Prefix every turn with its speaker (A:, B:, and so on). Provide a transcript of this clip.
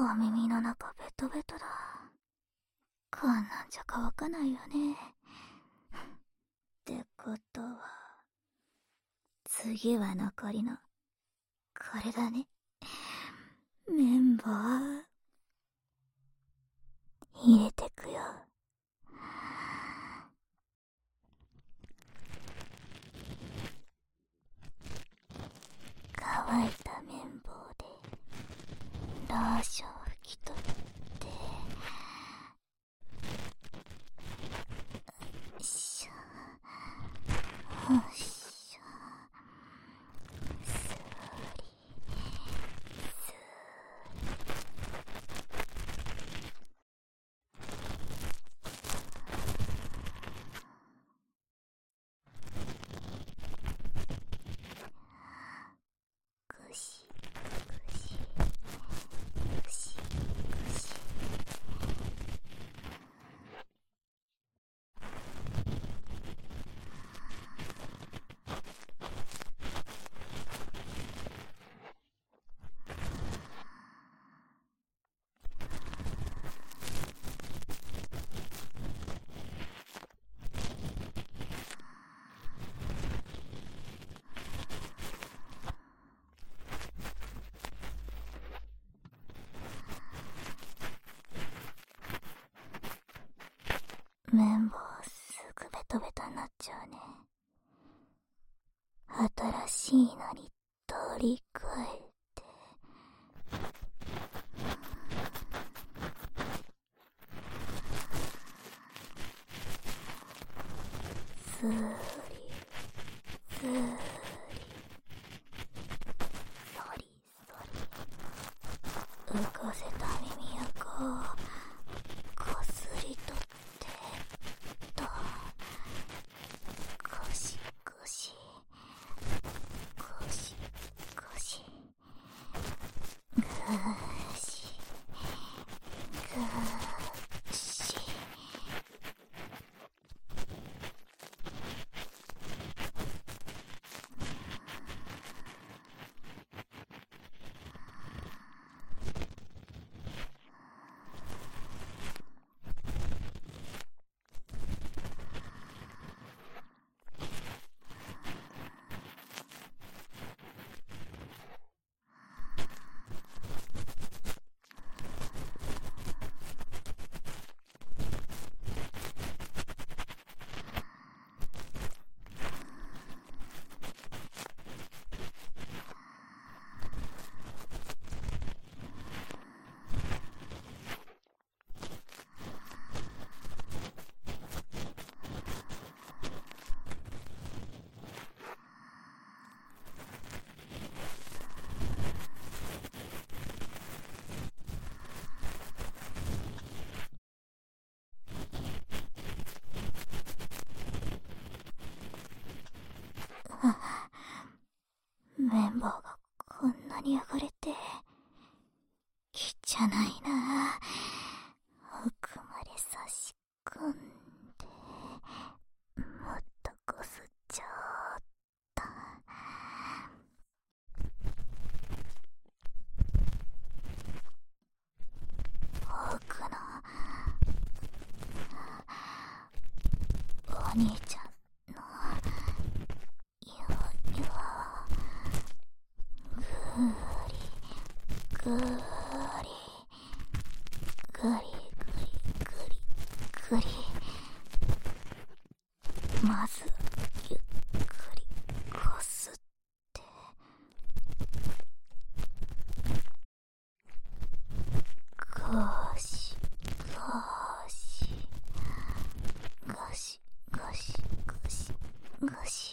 A: お耳の中ベトベトだ。こんなんじゃ乾かないよね。ってことは、次は残りの、これだね。綿棒、入れてくよ。乾いた綿棒で、ローション拭き取って、よいしょ、よいしょ、すり、すぐし、ぐし、ぐし、ぐし。綿棒すぐベトベトになっちゃうね。新しいのに取り替えて。すり、すり、そりそり。浮かせた耳をこすりとってと、ゴシゴシ、ゴシゴシ、ぐしぐし。綿棒がこんなに汚れて、汚いな。奥まで差し込んで、もっとこすっちゃおうっと。奥のお兄ちゃんの指輪をぐーりぐーりぐりぐりぐりぐり。まずゆっくりこすって、ゴシゴシゴシゴシゴシゴシ。